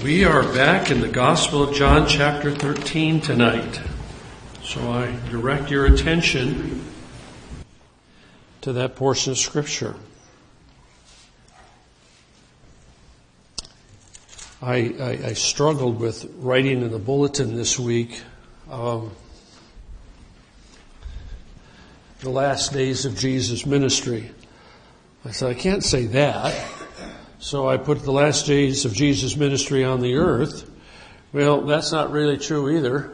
We are back in the Gospel of John chapter 13 tonight. So I direct your attention to that portion of Scripture. I struggled with writing in the bulletin this week the last days of Jesus' ministry. I said, I can't say that. So I put the last days of Jesus' ministry on the earth. Well, that's not really true either,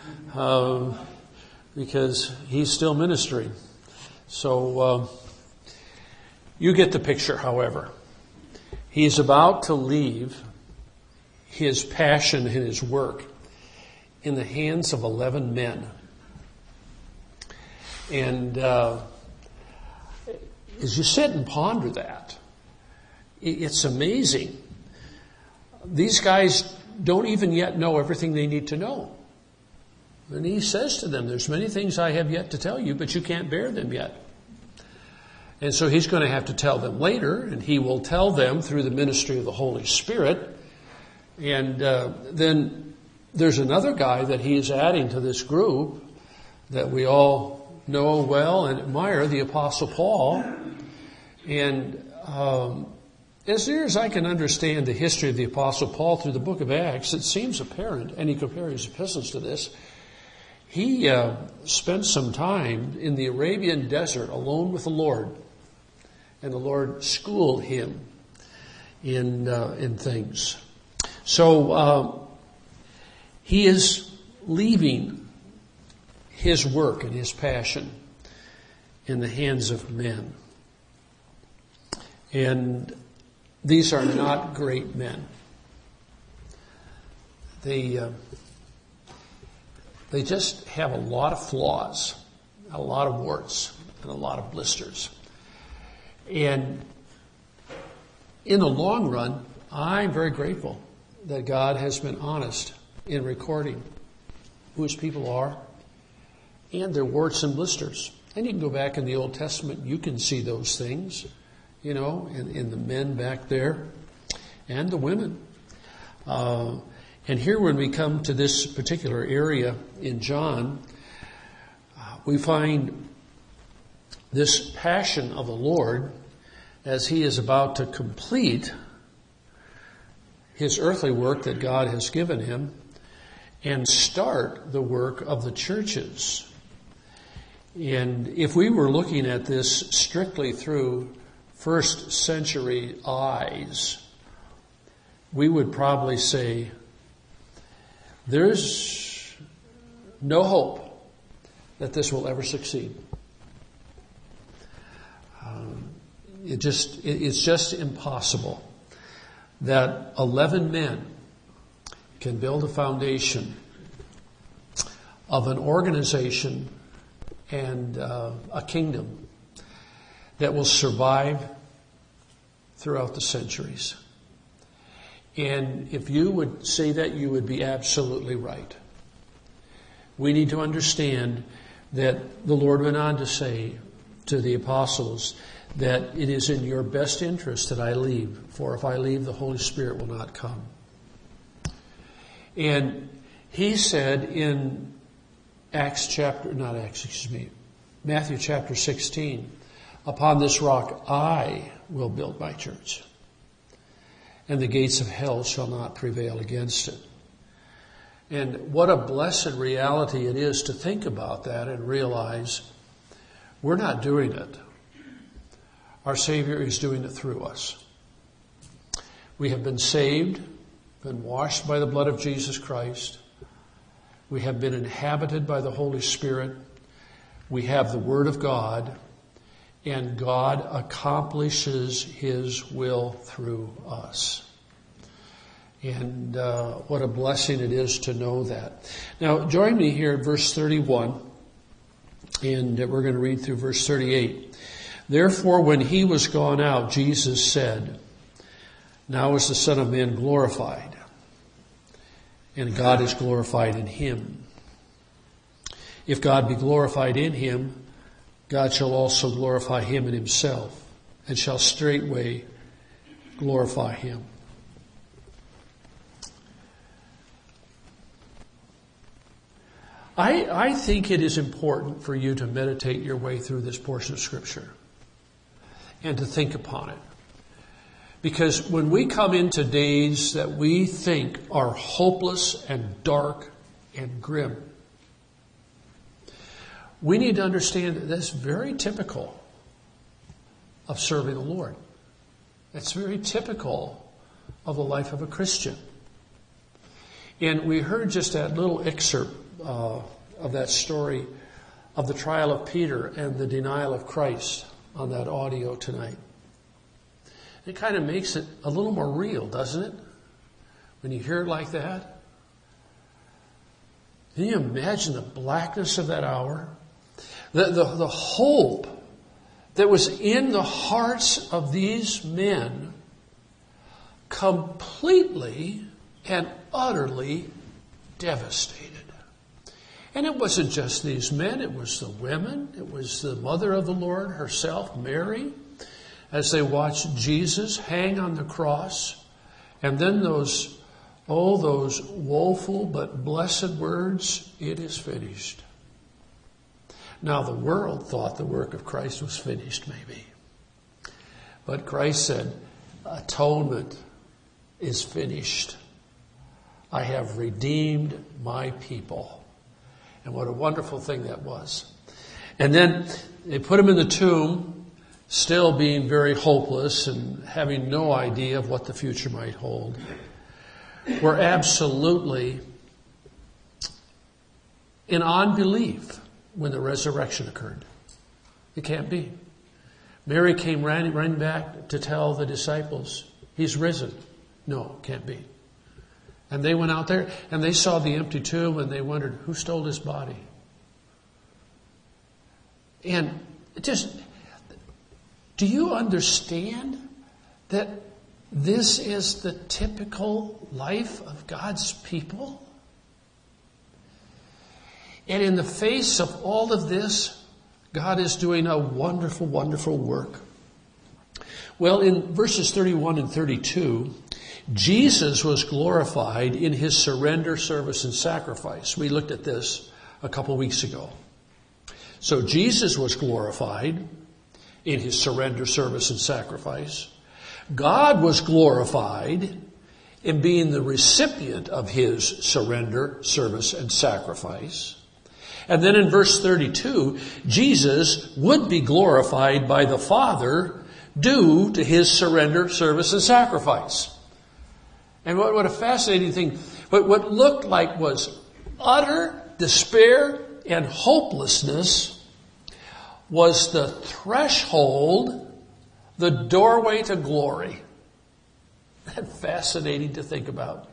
because he's still ministering. So you get the picture, however. He's about to leave his passion and his work in the hands of 11 men. And as you sit and ponder that, it's amazing. These guys don't even yet know everything they need to know. And he says to them, there's many things I have yet to tell you, but you can't bear them yet. And so he's going to have to tell them later, and he will tell them through the ministry of the Holy Spirit. And then there's another guy that he is adding to this group that we all know well and admire, the Apostle Paul. And as near as I can understand the history of the Apostle Paul through the book of Acts, it seems apparent, and he compares his epistles to this, he spent some time in the Arabian desert alone with the Lord, and the Lord schooled him in things. So he is leaving his work and his passion in the hands of men. And these are not great men. They just have a lot of flaws, a lot of warts, and a lot of blisters. And in the long run, I'm very grateful that God has been honest in recording who his people are and their warts and blisters. And you can go back in the Old Testament, you can see those things, you know, in the men back there and the women. And here when we come to this particular area in John, we find this passion of the Lord as he is about to complete his earthly work that God has given him and start the work of the churches. And if we were looking at this strictly through first century eyes, we would probably say there's no hope that this will ever succeed. It's just impossible that 11 men can build a foundation of an organization and a kingdom that will survive throughout the centuries. And if you would say that, you would be absolutely right. We need to understand that the Lord went on to say to the apostles that it is in your best interest that I leave, for if I leave, the Holy Spirit will not come. And he said in Matthew chapter 16, upon this rock I will build my church, and the gates of hell shall not prevail against it. And what a blessed reality it is to think about that and realize we're not doing it. Our Savior is doing it through us. We have been saved, been washed by the blood of Jesus Christ. We have been inhabited by the Holy Spirit. We have the Word of God, and God accomplishes his will through us. And what a blessing it is to know that. Now, join me here at verse 31, and we're going to read through verse 38. Therefore, when he was gone out, Jesus said, now is the Son of Man glorified, and God is glorified in him. If God be glorified in him, God shall also glorify him in himself, and shall straightway glorify him. I think it is important for you to meditate your way through this portion of Scripture and to think upon it. Because when we come into days that we think are hopeless and dark and grim, we need to understand that that's very typical of serving the Lord. That's very typical of the life of a Christian. And we heard just that little excerpt of that story of the trial of Peter and the denial of Christ on that audio tonight. It kind of makes it a little more real, doesn't it? When you hear it like that. Can you imagine the blackness of that hour? The hope that was in the hearts of these men completely and utterly devastated. And it wasn't just these men, it was the women, it was the mother of the Lord herself, Mary, as they watched Jesus hang on the cross. And then those woeful but blessed words, "It is finished." Now the world thought the work of Christ was finished, maybe. But Christ said, atonement is finished. I have redeemed my people. And what a wonderful thing that was. And then they put him in the tomb, still being very hopeless and having no idea of what the future might hold. Were absolutely in unbelief when the resurrection occurred. It can't be. Mary came running back to tell the disciples, "He's risen." No, can't be. And they went out there and they saw the empty tomb and they wondered, who stole his body? And do you understand that this is the typical life of God's people? And in the face of all of this, God is doing a wonderful, wonderful work. Well, in verses 31 and 32, Jesus was glorified in his surrender, service, and sacrifice. We looked at this a couple weeks ago. So Jesus was glorified in his surrender, service, and sacrifice. God was glorified in being the recipient of his surrender, service, and sacrifice. And then in verse 32, Jesus would be glorified by the Father due to his surrender, service, and sacrifice. And what a fascinating thing. But what looked like was utter despair and hopelessness was the threshold, the doorway to glory. That's fascinating to think about.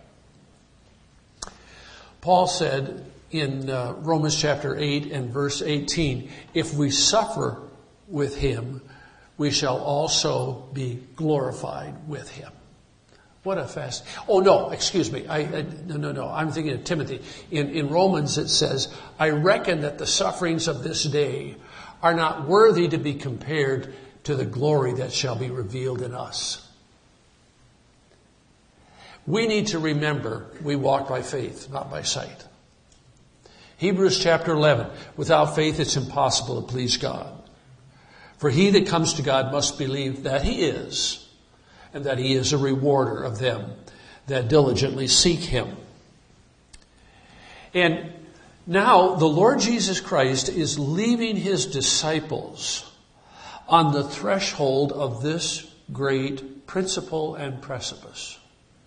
Paul said in Romans chapter 8 and verse 18, if we suffer with him, we shall also be glorified with him. What a fast. Oh, no, excuse me. No. I'm thinking of Timothy. In Romans it says, I reckon that the sufferings of this day are not worthy to be compared to the glory that shall be revealed in us. We need to remember we walk by faith, not by sight. Hebrews chapter 11, without faith it's impossible to please God. For he that comes to God must believe that he is, and that he is a rewarder of them that diligently seek him. And now the Lord Jesus Christ is leaving his disciples on the threshold of this great principle and precipice.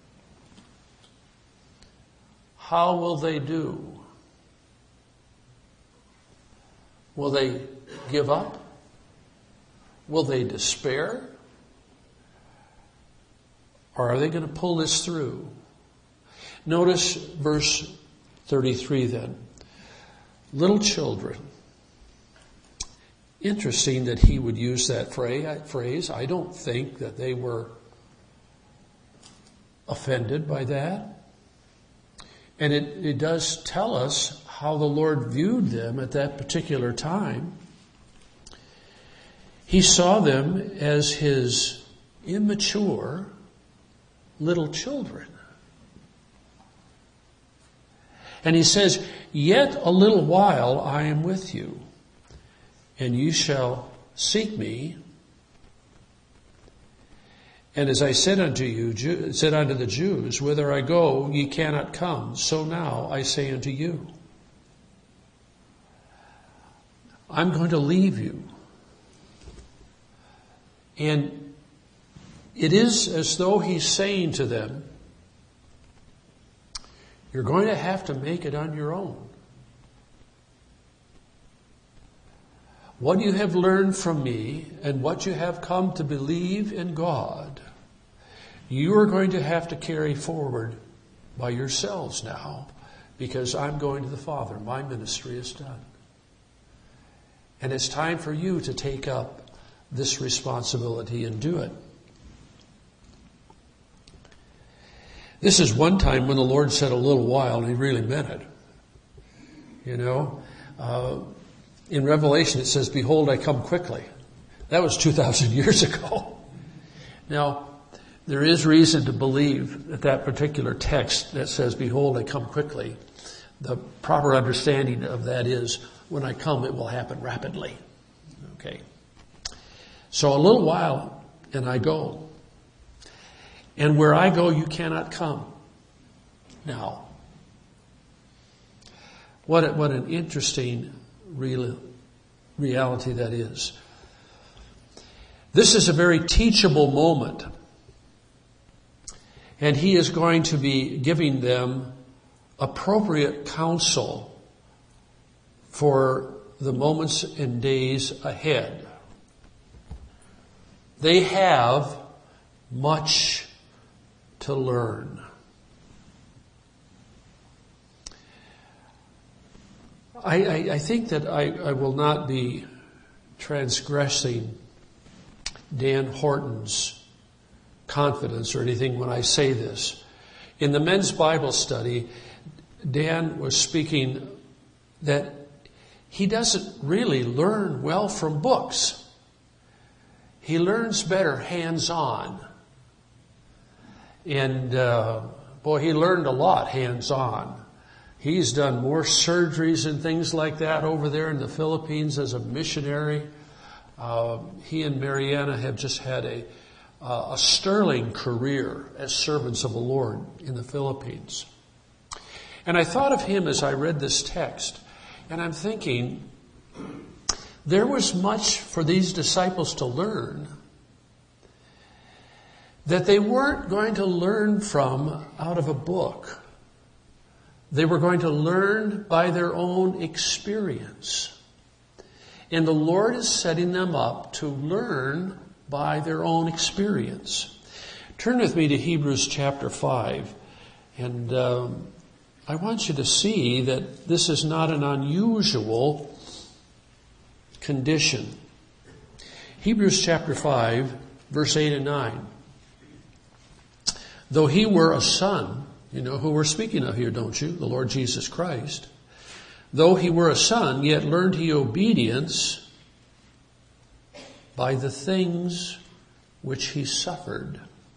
How will they do? Will they give up? Will they despair? Or are they going to pull this through? Notice verse 33 then. Little children. Interesting that he would use that phrase. I don't think that they were offended by that. And it does tell us how the Lord viewed them at that particular time. He saw them as his immature little children. And he says, yet a little while I am with you, and you shall seek me. And as I said unto the Jews, whither I go, ye cannot come. So now I say unto you, I'm going to leave you. And it is as though he's saying to them, you're going to have to make it on your own. What you have learned from me and what you have come to believe in God, you are going to have to carry forward by yourselves now, because I'm going to the Father. My ministry is done. And it's time for you to take up this responsibility and do it. This is one time when the Lord said a little while, and he really meant it. You know, in Revelation it says, behold, I come quickly. That was 2,000 years ago. Now, there is reason to believe that that particular text that says, behold, I come quickly, the proper understanding of that is, when I come, it will happen rapidly. Okay. So a little while, and I go. And where I go, you cannot come. Now, what an interesting reality that is. This is a very teachable moment. And he is going to be giving them appropriate counsel for the moments and days ahead. They have much to learn. I think that I will not be transgressing Dan Horton's confidence or anything when I say this. In the men's Bible study, Dan was speaking that he doesn't really learn well from books. He learns better hands-on. And he learned a lot hands-on. He's done more surgeries and things like that over there in the Philippines as a missionary. He and Mariana have just had a sterling career as servants of the Lord in the Philippines. And I thought of him as I read this text, and I'm thinking, there was much for these disciples to learn that they weren't going to learn from out of a book. They were going to learn by their own experience. And the Lord is setting them up to learn by their own experience. Turn with me to Hebrews chapter 5. And I want you to see that this is not an unusual condition. Hebrews chapter 5, verse 8 and 9. Though he were a son, you know who we're speaking of here, don't you? The Lord Jesus Christ. Though he were a son, yet learned he obedience by the things which he suffered.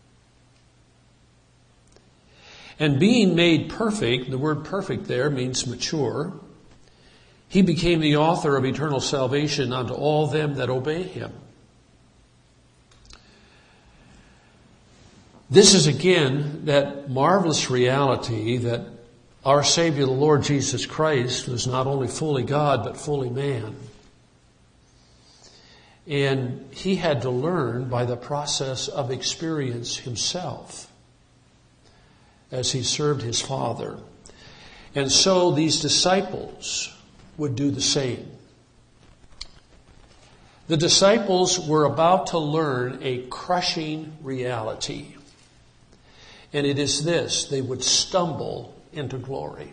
And being made perfect, the word perfect there means mature, he became the author of eternal salvation unto all them that obey him. This is again that marvelous reality that our Savior, the Lord Jesus Christ, was not only fully God, but fully man. And he had to learn by the process of experience himself as he served his Father. And so these disciples would do the same. The disciples were about to learn a crushing reality. And it is this: they would stumble into glory.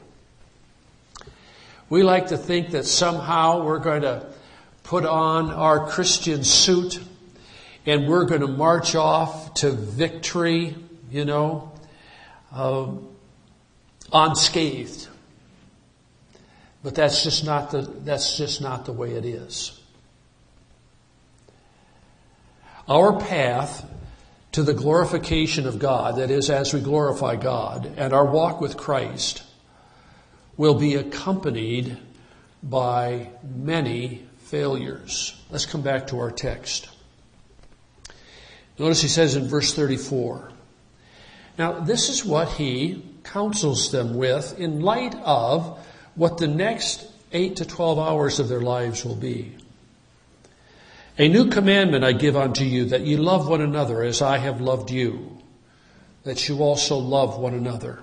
We like to think that somehow we're going to put on our Christian suit and we're going to march off to victory, unscathed. But that's just not the way it is. Our path to the glorification of God, that is, as we glorify God, and our walk with Christ, will be accompanied by many failures. Let's come back to our text. Notice he says in verse 34, now this is what he counsels them with in light of what the next 8 to 12 hours of their lives will be. A new commandment I give unto you, that ye love one another as I have loved you, that you also love one another.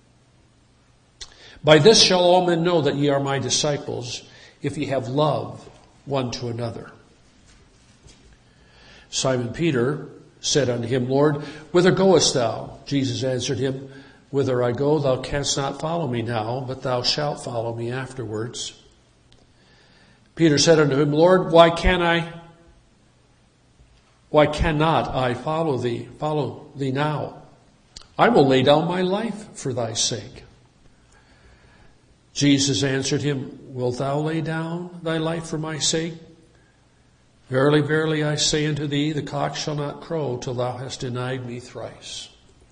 By this shall all men know that ye are my disciples, if ye have love one to another. Simon Peter said unto him, Lord, whither goest thou? Jesus answered him, whither I go, thou canst not follow me now, but thou shalt follow me afterwards. Peter said unto him, Lord, why cannot I follow thee now? I will lay down my life for thy sake. Jesus answered him, wilt thou lay down thy life for my sake? Verily, verily, I say unto thee, the cock shall not crow till thou hast denied me thrice.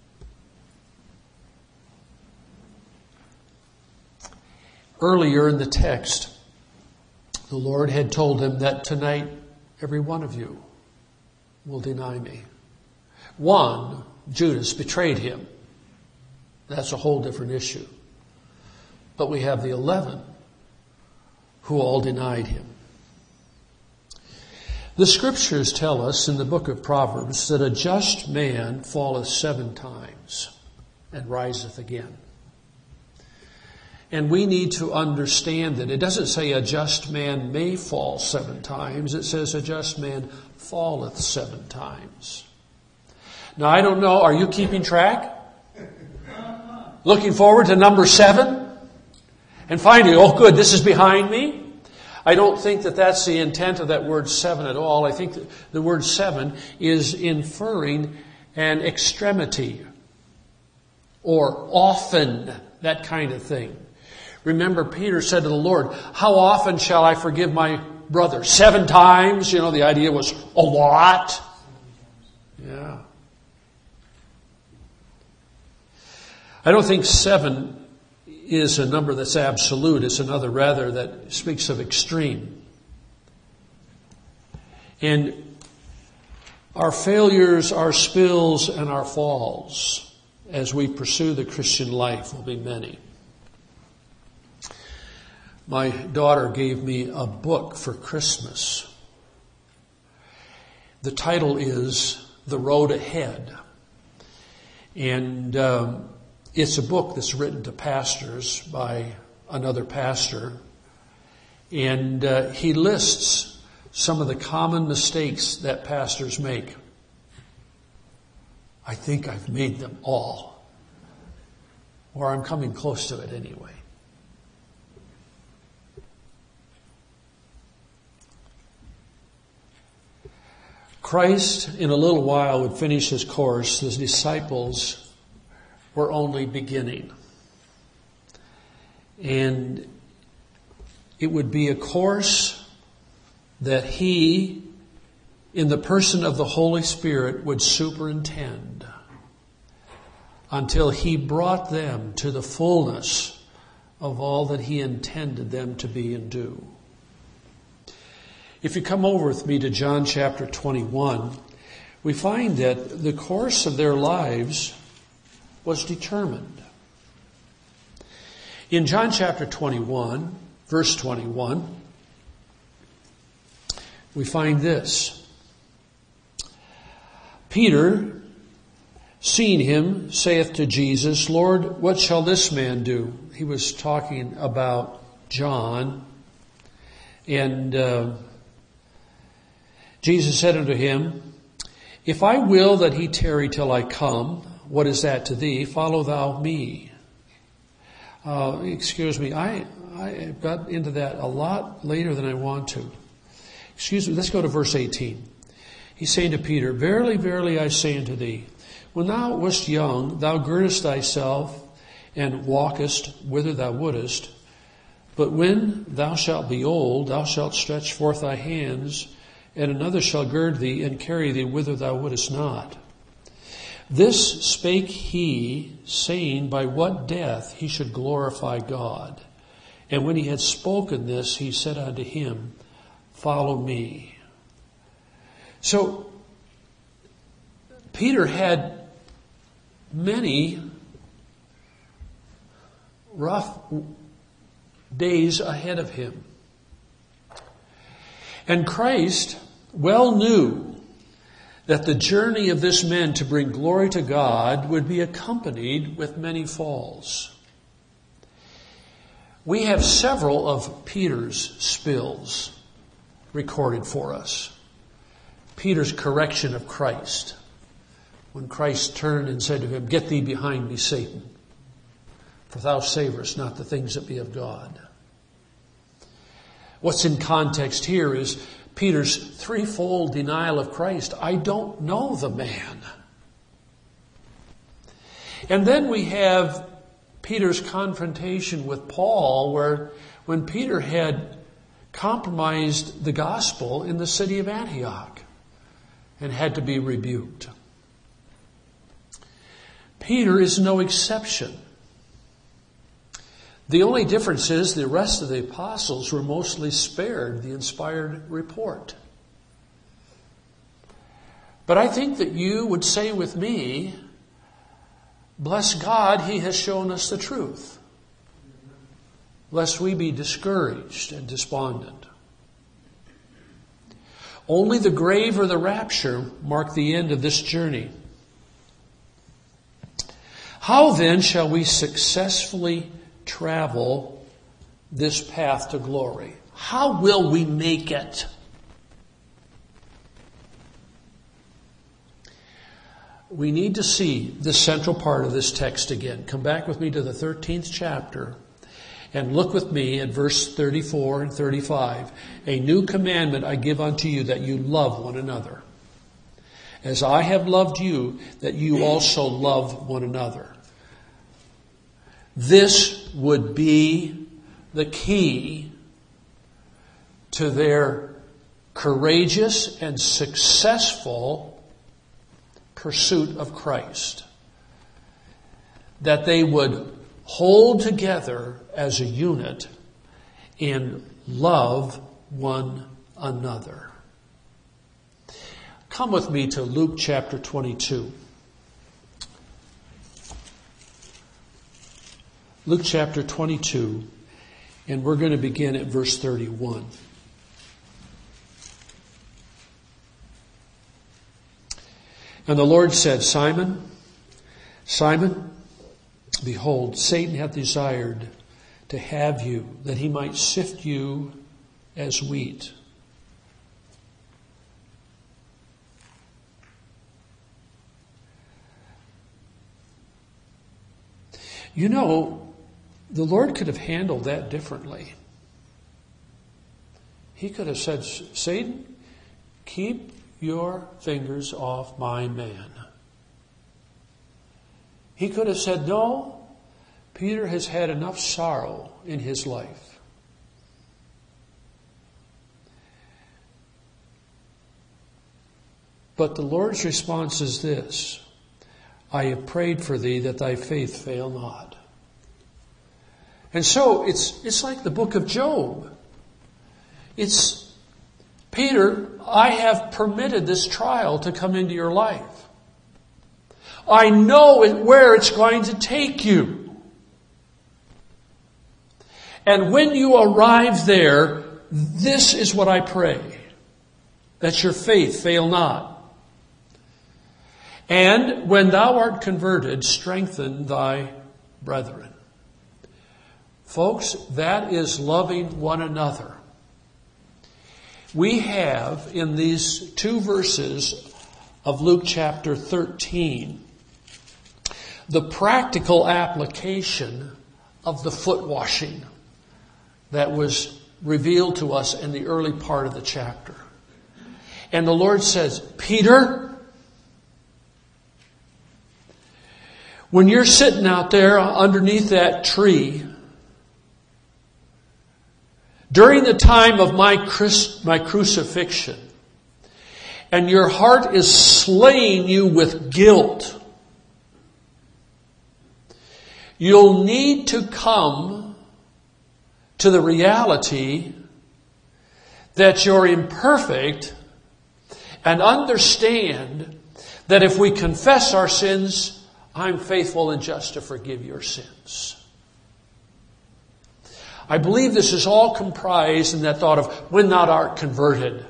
Earlier in the text, the Lord had told him that tonight every one of you will deny me. One, Judas, betrayed him. That's a whole different issue. But we have the 11 who all denied him. The scriptures tell us in the book of Proverbs that a just man falleth 7 times and riseth again. And we need to understand that it doesn't say a just man may fall 7 times. It says a just man falleth 7 times. Now, I don't know, are you keeping track? Looking forward to number 7? And finding, oh good, this is behind me? I don't think that that's the intent of that word 7 at all. I think that the word 7 is inferring an extremity or often, that kind of thing. Remember, Peter said to the Lord, how often shall I forgive my brother? 7 times? You know, the idea was a lot. Yeah. I don't think 7 is a number that's absolute. It's another rather that speaks of extreme. And our failures, our spills, and our falls as we pursue the Christian life will be many. My daughter gave me a book for Christmas. The title is The Road Ahead. And it's a book that's written to pastors by another pastor. And he lists some of the common mistakes that pastors make. I think I've made them all. Or I'm coming close to it anyway. Christ, in a little while, would finish his course. The disciples were only beginning. And it would be a course that he, in the person of the Holy Spirit, would superintend until he brought them to the fullness of all that he intended them to be and do. If you come over with me to John chapter 21, we find that the course of their lives was determined. In John chapter 21, verse 21, we find this. Peter, seeing him, saith to Jesus, Lord, what shall this man do? He was talking about John. And Jesus said unto him, if I will that he tarry till I come, what is that to thee? Follow thou me. Excuse me, I got into that a lot later than I want to. Excuse me, let's go to verse 18. He's saying to Peter, verily, verily, I say unto thee, when thou wast young, thou girdest thyself and walkest whither thou wouldest. But when thou shalt be old, thou shalt stretch forth thy hands, and another shall gird thee and carry thee whither thou wouldest not. This spake he, saying by what death he should glorify God. And when he had spoken this, he said unto him, Follow me. So, Peter had many rough days ahead of him. And Christ well knew that the journey of this man to bring glory to God would be accompanied with many falls. We have several of Peter's spills recorded for us. Peter's correction of Christ, when Christ turned and said to him, Get thee behind me, Satan, for thou savorest not the things that be of God. What's in context here is Peter's threefold denial of Christ. I don't know the man. And then we have Peter's confrontation with Paul, where when Peter had compromised the gospel in the city of Antioch and had to be rebuked. Peter is no exception. The only difference is the rest of the apostles were mostly spared the inspired report. But I think that you would say with me, bless God, He has shown us the truth, lest we be discouraged and despondent. Only the grave or the rapture mark the end of this journey. How then shall we successfully travel this path to glory? How will we make it? We need to see the central part of this text again. Come back with me to the 13th chapter and look with me at verse 34 and 35. A new commandment I give unto you, that you love one another. As I have loved you, that you also love one another. This would be the key to their courageous and successful pursuit of Christ. That they would hold together as a unit and love one another. Come with me to Luke chapter 22. Luke chapter 22, and we're going to begin at verse 31. And the Lord said, Simon, Simon, behold, Satan hath desired to have you, that he might sift you as wheat. You know, the Lord could have handled that differently. He could have said, Satan, keep your fingers off my man. He could have said, no, Peter has had enough sorrow in his life. But the Lord's response is this: I have prayed for thee that thy faith fail not. And so it's like the book of Job. It's, Peter, I have permitted this trial to come into your life. I know where it's going to take you. And when you arrive there, this is what I pray: that your faith fail not. And when thou art converted, strengthen thy brethren. Folks, that is loving one another. We have in these two verses of Luke chapter 13 the practical application of the foot washing that was revealed to us in the early part of the chapter. And the Lord says, Peter, when you're sitting out there underneath that tree, during the time of my crucifixion, and your heart is slaying you with guilt, you'll need to come to the reality that you're imperfect and understand that if we confess our sins, I'm faithful and just to forgive your sins. I believe this is all comprised in that thought of when thou art converted.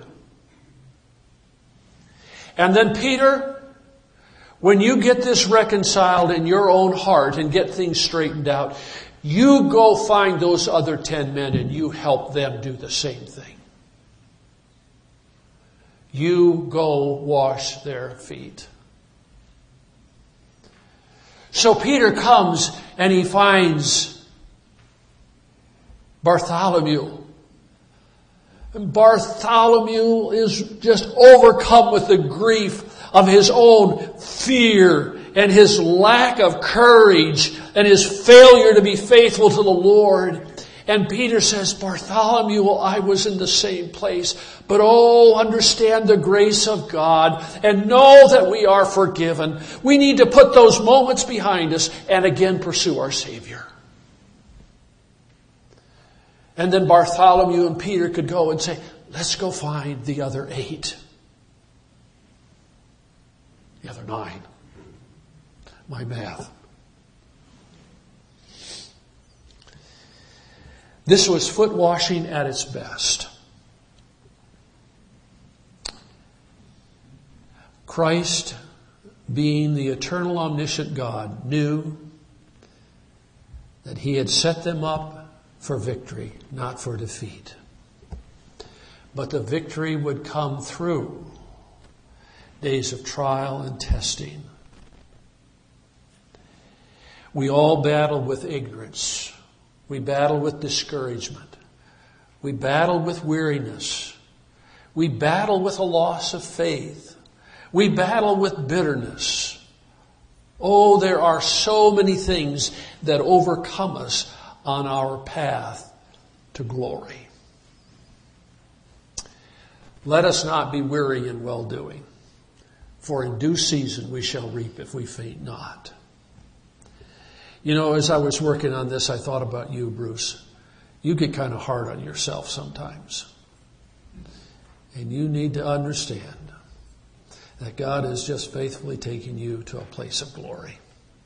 And then Peter, when you get this reconciled in your own heart and get things straightened out, you go find those other 10 men and you help them do the same thing. You go wash their feet. So Peter comes and he finds Bartholomew. And Bartholomew is just overcome with the grief of his own fear and his lack of courage and his failure to be faithful to the Lord. And Peter says, Bartholomew, I was in the same place. But understand the grace of God and know that we are forgiven. We need to put those moments behind us and again pursue our Savior. And then Bartholomew and Peter could go and say, let's go find the other 8. The other 9. My math. This was foot washing at its best. Christ, being the eternal omniscient God, knew that he had set them up for victory, not for defeat. But the victory would come through days of trial and testing. We all battle with ignorance. We battle with discouragement. We battle with weariness. We battle with a loss of faith. We battle with bitterness. Oh, there are so many things that overcome us on our path to glory. Let us not be weary in well-doing, for in due season we shall reap if we faint not. You know, as I was working on this, I thought about you, Bruce. You get kind of hard on yourself sometimes. And you need to understand that God is just faithfully taking you to a place of glory.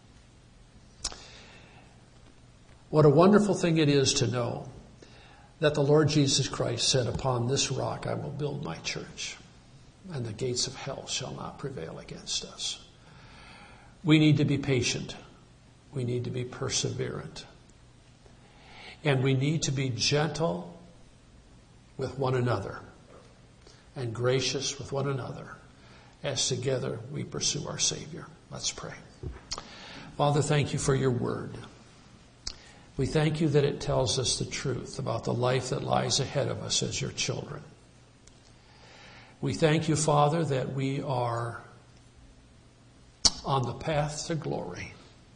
What a wonderful thing it is to know that the Lord Jesus Christ said, upon this rock I will build my church, and the gates of hell shall not prevail against us. We need to be patient. We need to be perseverant. And we need to be gentle with one another and gracious with one another as together we pursue our Savior. Let's pray. Father, thank you for your word. We thank you that it tells us the truth about the life that lies ahead of us as your children. We thank you, Father, that we are on the path to glory.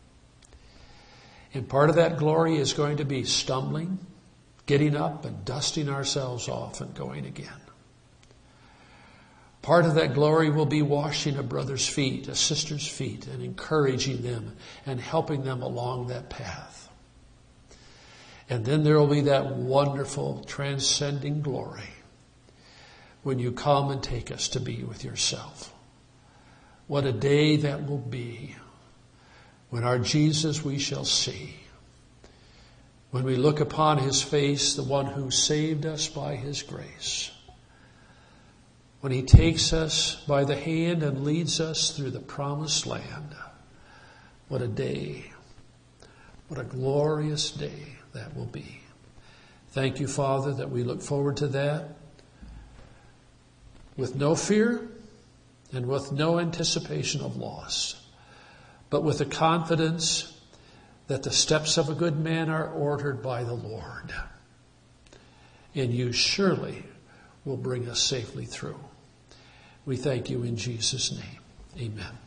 And part of that glory is going to be stumbling, getting up and dusting ourselves off and going again. Part of that glory will be washing a brother's feet, a sister's feet, and encouraging them and helping them along that path. And then there will be that wonderful transcending glory when you come and take us to be with yourself. What a day that will be when our Jesus we shall see. When we look upon his face, the one who saved us by his grace. When he takes us by the hand and leads us through the promised land. What a day. What a glorious day that will be. Thank you, Father, that we look forward to that with no fear and with no anticipation of loss, but with the confidence that the steps of a good man are ordered by the Lord. And you surely will bring us safely through. We thank you in Jesus' name. Amen.